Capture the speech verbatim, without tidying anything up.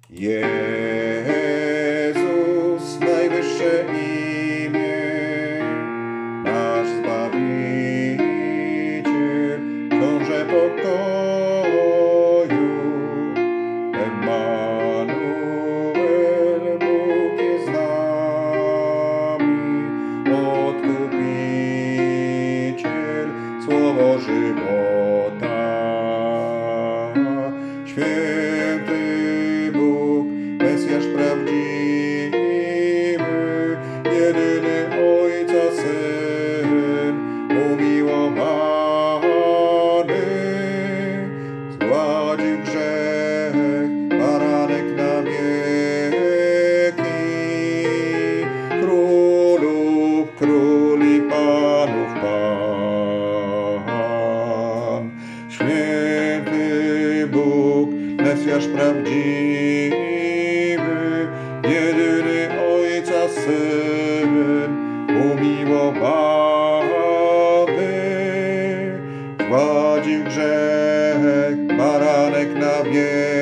Jezus, najwyższe imię, nasz Zbawiciel, książę pokoju, Emmanuel, Bóg jest z nami, Odkupiciel, słowo żywota. Święty Bóg, Mesjasz prawdziwy, jedyny Ojca Syn, umiłowany, zgładził grzech, baranek na wieki, królów król i panów pan. Święty Bóg, Mesjasz prawdziwy, jedyny Ojca Syn, umiłowany, zgładził grzech, baranek na wieki.